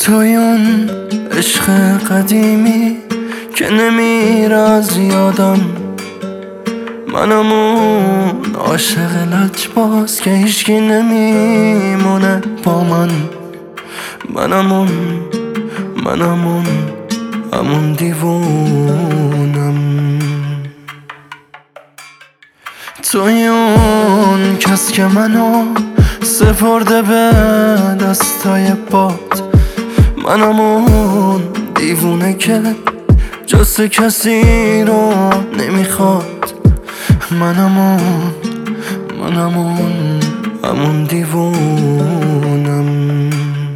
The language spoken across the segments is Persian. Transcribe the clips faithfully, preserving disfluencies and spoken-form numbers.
توی اون عشق قدیمی که نمیره از یادم، منم اون عاشق لجباز که هیچکی نمیمونه با من. منم اون منم اون همون دیوونم. توی اون کس که منو سپرده به دستای باد، منم اون دیوونه که جز کسی رو نمیخواد. منم اون منم اون همون دیوونم.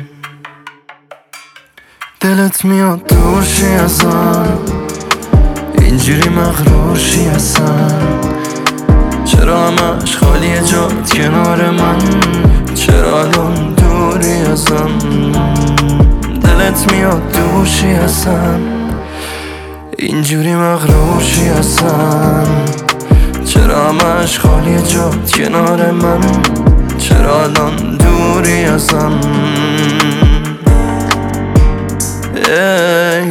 دلت میاد دورشی ازم، اینجوری مغرورشی ازم. چرا همش خالیه جات کنار من، چرا الان دوری ازم. دلت میاد دورشی ازم، اینجوری مغرورشی ازم. چرا همش خالیه جات کنار من، چرا الان دوری ازم. ای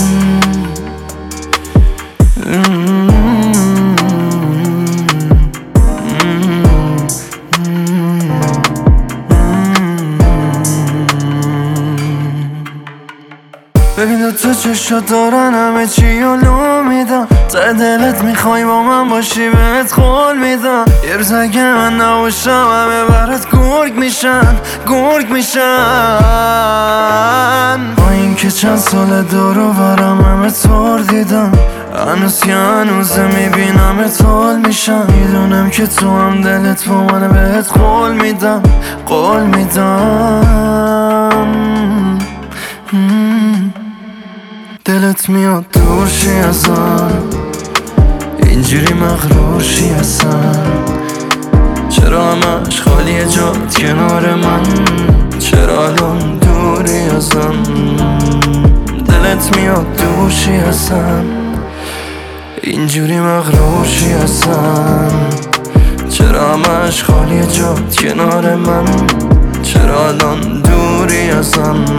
ببین تو چشات دارن همه چی علو میدم. ته دلت میخوای با من باشی بهت قول میدم. یه روز اگه من نباشم همه برات گرگ میشن گرگ میشن. با این که چند سال دور و برم همه طور دیدم، هنوز که هنوزه میبینم اتحال میشم. میدونم که تو هم دلت با من بهت قول میدم قول میدم. دلت میاد دورشی ازم، اینجوری مغرورشی ازم. چرا همش خالیه جات کنار من، چرا الان دوری ازم. دلت میاد دورشی ازم، اینجوری مغرورشی ازم. چرا همش خالیه جات کنار من، چرا الان دوری ازم.